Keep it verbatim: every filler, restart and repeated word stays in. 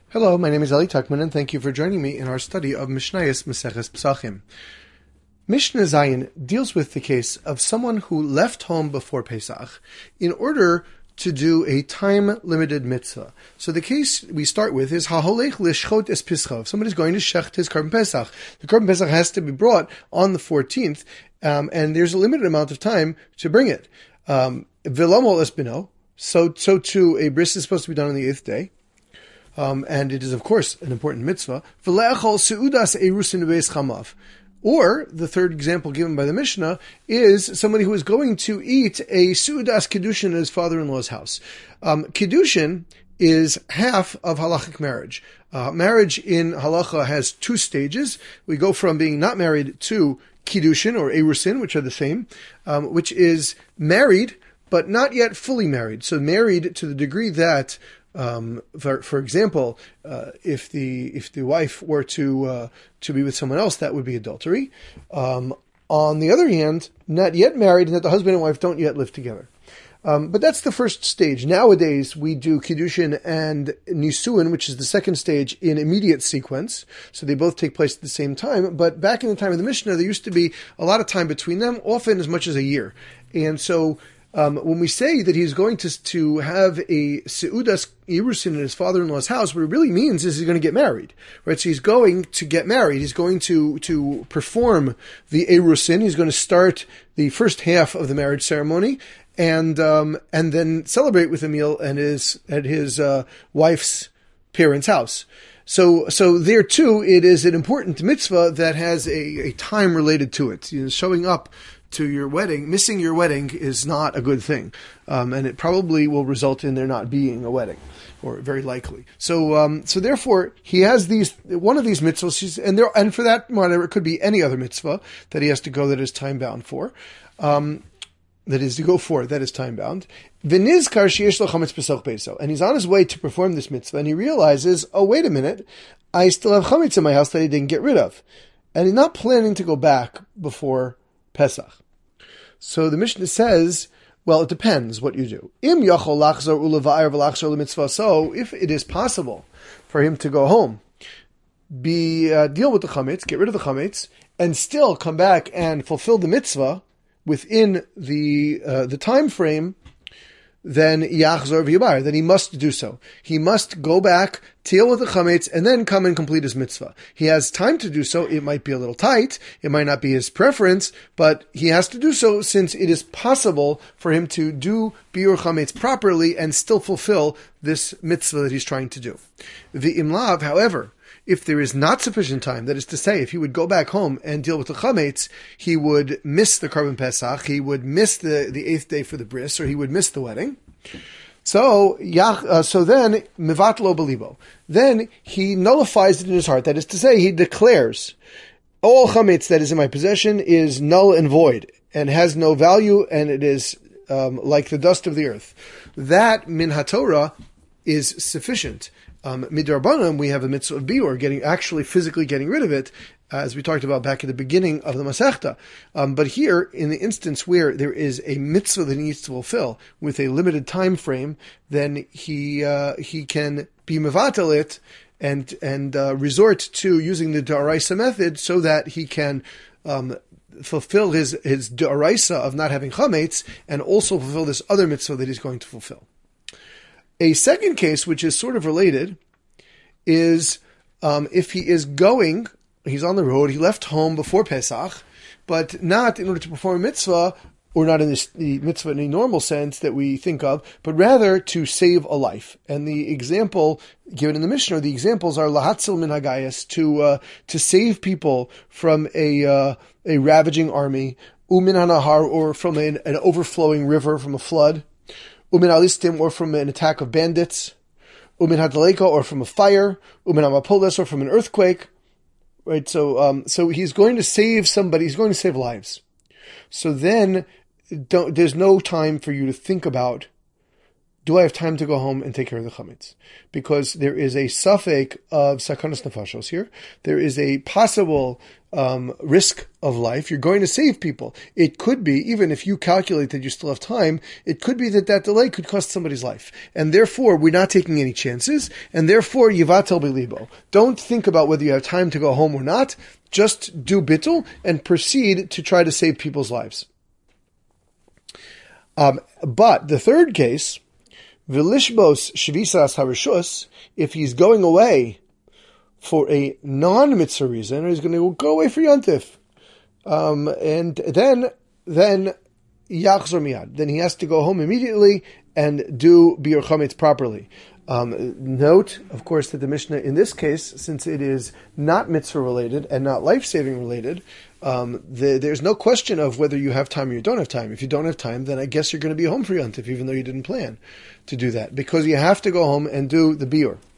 Hello, my name is Eli Tuckman, and thank you for joining me in our study of Mishnayos Maseches Pesachim. Mishnah Zayin deals with the case of someone who left home before Pesach in order to do a time-limited mitzvah. So the case we start with is Haholech lishchot es pischa. If somebody's going to shecht his Korban Pesach, the Korban Pesach has to be brought on the fourteenth, um, and there's a limited amount of time to bring it. Um, Vilomol es bino. So, so too, a bris is supposed to be done on the eighth day. Um, and it is, of course, an important mitzvah. Or, the third example given by the Mishnah is somebody who is going to eat a Su'udas Kiddushin at his father-in-law's house. Um, Kiddushin is half of halachic marriage. Uh, marriage in halacha has two stages. We go from being not married to Kiddushin or Erusin, which are the same, um, which is married, but not yet fully married. So married to the degree that Um, for, for example, uh, if the if the wife were to uh, to be with someone else, that would be adultery. Um, on the other hand, not yet married, and that the husband and wife don't yet live together. Um, but that's the first stage. Nowadays, we do Kiddushin and Nisuin, which is the second stage, in immediate sequence. So they both take place at the same time. But back in the time of the Mishnah, there used to be a lot of time between them, often as much as a year. And so Um, when we say that he's going to to have a Seudas Erusin in his father-in-law's house, what it really means is he's going to get married, right? So he's going to get married. He's going to to perform the Erusin. He's going to start the first half of the marriage ceremony, and um, and then celebrate with a meal at his at his uh, wife's parents' house. So, so there too, it is an important mitzvah that has a, a time related to it. You know, showing up to your wedding, missing your wedding is not a good thing. Um, and it probably will result in there not being a wedding, or very likely. So, um, so therefore, he has these, one of these mitzvahs, and there, and for that matter, it could be any other mitzvah that he has to go that is time bound for. Um, that is to go for, that is time bound. And he's on his way to perform this mitzvah, and he realizes, oh, wait a minute, I still have chametz in my house that I didn't get rid of. And he's not planning to go back before Pesach. So the Mishnah says, well, it depends what you do. So if it is possible for him to go home, be uh, deal with the chametz, get rid of the chametz, and still come back and fulfill the mitzvah within the uh, the time frame, then yachzor v'yabar, then he must do so. He must go back, deal with the chametz, and then come and complete his mitzvah. He has time to do so. It might be a little tight. It might not be his preference, but he has to do so since it is possible for him to do biur chametz properly and still fulfill this mitzvah that he's trying to do. The imlav, however, if there is not sufficient time, that is to say, if he would go back home and deal with the chametz, he would miss the Korban Pesach, he would miss the, the eighth day for the bris, or he would miss the wedding. So, uh, so then, mivatlo belibo. Then he nullifies it in his heart. That is to say, he declares, all chametz that is in my possession is null and void, and has no value, and it is um, like the dust of the earth. That, min haTorah, is sufficient. Um, Midrabanan, we have a mitzvah of biur, getting actually physically getting rid of it, uh, as we talked about back at the beginning of the Masechta. Um, but here, in the instance where there is a mitzvah that he needs to fulfill with a limited time frame, then he uh, he can be mevatel it and and uh, resort to using the d'oraisa method so that he can um, fulfill his his d'oraisa of not having chametz and also fulfill this other mitzvah that he's going to fulfill. A second case, which is sort of related, is um, if he is going, he's on the road, he left home before Pesach, but not in order to perform a mitzvah, or not in this, the mitzvah in a normal sense that we think of, but rather to save a life. And the example given in the Mishnah, the examples are lahatzil min hagayas, to uh, to save people from a uh, a ravaging army, umin hanahar, or from an, an overflowing river, from a flood, umin alistim, or from an attack of bandits, umin hadaleka, or from a fire, umin amapolis, or from an earthquake. Right, so um, so he's going to save somebody. He's going to save lives. So then, don't, there's no time for you to think about do I have time to go home and take care of the chametz? Because there is a suffix of sakanas nefashos here. There is a possible um, risk of life. You're going to save people. It could be, even if you calculate that you still have time, it could be that that delay could cost somebody's life. And therefore, we're not taking any chances. And therefore, yivatel bilibo. Don't think about whether you have time to go home or not. Just do bittul and proceed to try to save people's lives. Um, but the third case, Vilishbos Shvisas Harishus, if he's going away for a non-mitzvah reason, or he's going to go away for Yontif, um, and then, then, Yachzor Miyad, then he has to go home immediately and do Biur Chametz properly. Um, note, of course, that the Mishnah in this case, since it is not mitzvah related and not life-saving related, um, the, there's no question of whether you have time or you don't have time. If you don't have time, then I guess you're going to be home for Yontif, even though you didn't plan to do that, because you have to go home and do the biur.